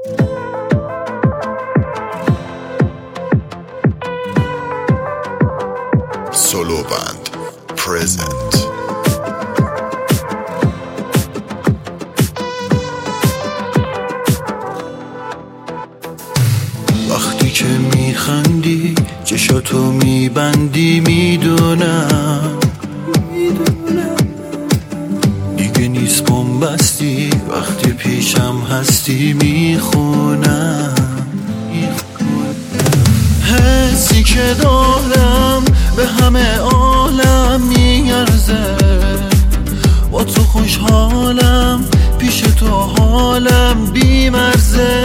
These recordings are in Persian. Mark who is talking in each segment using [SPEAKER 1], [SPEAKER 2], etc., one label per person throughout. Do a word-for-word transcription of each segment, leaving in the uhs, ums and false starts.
[SPEAKER 1] Solo Band present.
[SPEAKER 2] وقتی که میخندی چشاتو میبندی میدونم دیگه نیست بنبستی وقتی پیشم هستی میخونم حسی که دارم به همه عالم میارزه با تو خوشحالم پیش تو حالم بیمرزه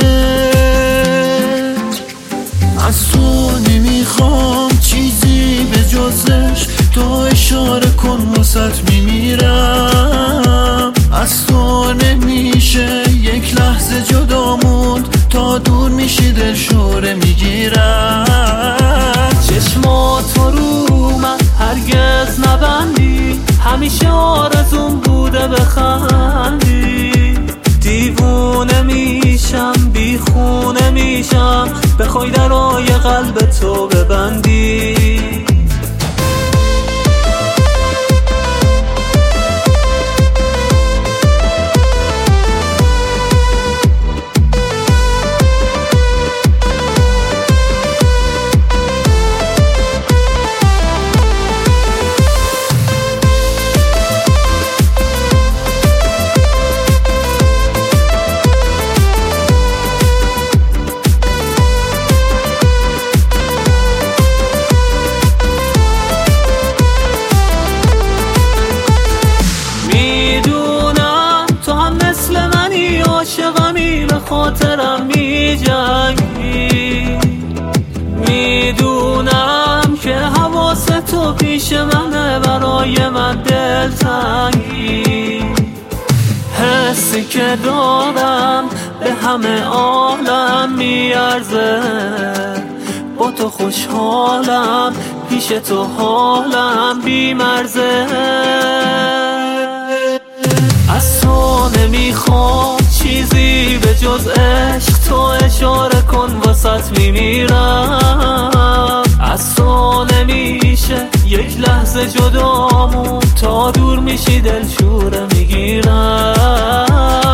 [SPEAKER 2] از تو نمیخوام چیزی به جزش تو اشاره کن واسط میمیرم از تو نمیشه یک لحظه جدا موند تا دور میشی دل شوره میگیرم
[SPEAKER 3] چشمات رو من هرگز نبندی همیشه آرزون بوده بخندی دیوونه میشم بیخونه میشم بخوای درای قلب تو ببندی عاشقمی به خاطرم می جنگی میدونم که حواس تو پیش منه برای من دلتنگی حسی که دارم به همه عالم میارزه با تو خوشحالم پیش تو حالم بیمرزه از تو نمیخوام چیزی به جز عشق تو اشاره کن واسط میمیرم از تو نمیشه یک لحظه جدامون تا دور میشی دل شوره میگیرم